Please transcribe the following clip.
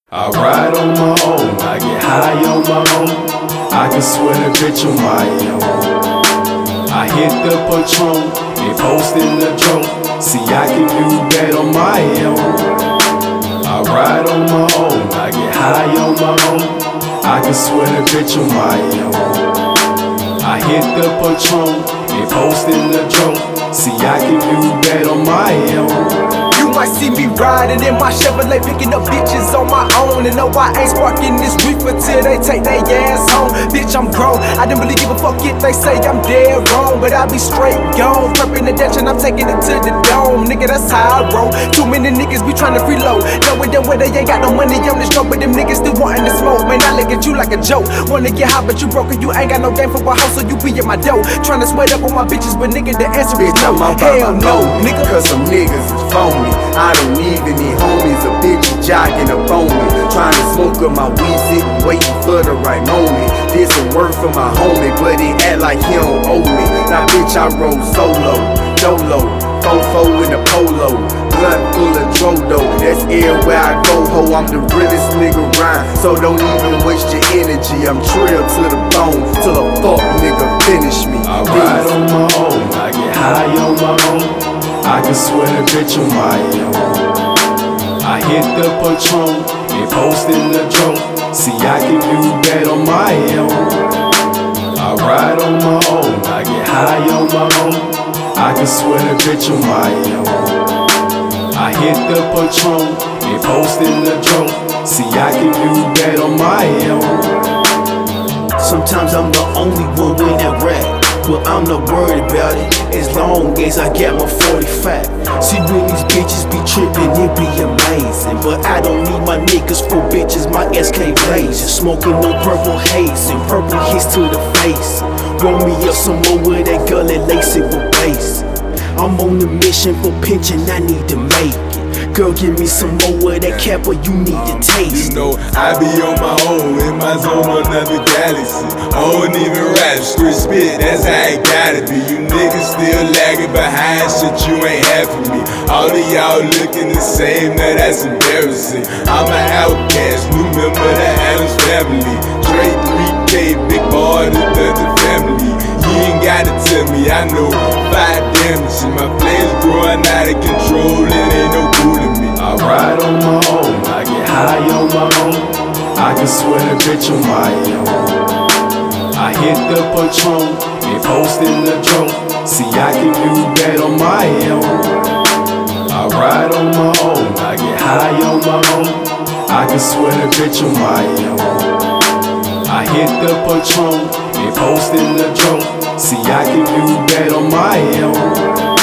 I ride on my own, I get high on my own. I can swear the bitch on my own. I hit the Patron and post in the drone. See, I can do that on my own. I ride on my own, I get high on my own. I can swear the bitch on my own. I hit the Patron and post in the drone. See, I can do that on my own. You might see me riding in my Chevrolet, picking up bitches on my own. And no, I ain't sparking this reefer till they take their ass home. Bitch, I'm grown, I didn't really give a fuck if they say I'm dead wrong. But I be straight gone, prepping the dash and I'm taking it to the dome. Nigga, that's how I roll. Too many niggas be trying to freeload, knowing them where they ain't got no money on the stroke. But them niggas still wanting to smoke. Man, I look at you like a joke. Wanna get high, but you broke and you ain't got no game for a house, so you be in my dough. Trying to sweat up on my bitches, but nigga, the answer is no. Hell no, nigga. Cause some niggas is phony. I don't even need homies. A bitch jogging up on me, trying to smoke up my weed, sitting waiting for the right moment. Did some work for my homie, but he act like he don't owe me. Now bitch, I roll solo, dolo, fofo in a polo, blunt full of Drodo. That's everywhere I go, ho. I'm the realest nigga around, so don't even waste your energy. I'm trill to the bone, till a fuck nigga finish me. I ride on my own, I get high on my own. I can swear the bitch on my own. I hit the Patron and post in the drone. See, I can do that on my own. I ride on my own, I get high on my own. I can swear the bitch on my own. I hit the Patron and post in the drone. See, I can do that on my own. Sometimes I'm the only one with that rap, but I'm not worried about it, as long as I get my 45. See, when these bitches be trippin', it be amazing, but I don't need my niggas for bitches, my SK blazing. Smoking no purple haze and purple hits to the face. Roll me up some more with that girl and lace it with bass. I'm on a mission for pinching, I need to make it. Girl, give me some more of that cap, or you need to taste. You know, I be on my own, in my zone, another galaxy. I don't even rap, street spit, that's how it gotta be. You niggas still lagging behind shit, you ain't half of me. All of y'all looking the same, now that's embarrassing. I'm an outcast, new member of the Adams family. Drake 3K, big boy, the family. You ain't gotta tell me, I know 5 damage. My flames growing out of control, it ain't no good to me. I ride on my own, I get high on my own. I can swear the bitch on my own. I hit the Patron and post in the drone. See, I can do that on my own. I ride on my own, I get high on my own. I can swear the bitch on my own. I hit the Patron and post in the drone. See, I can do that on my own.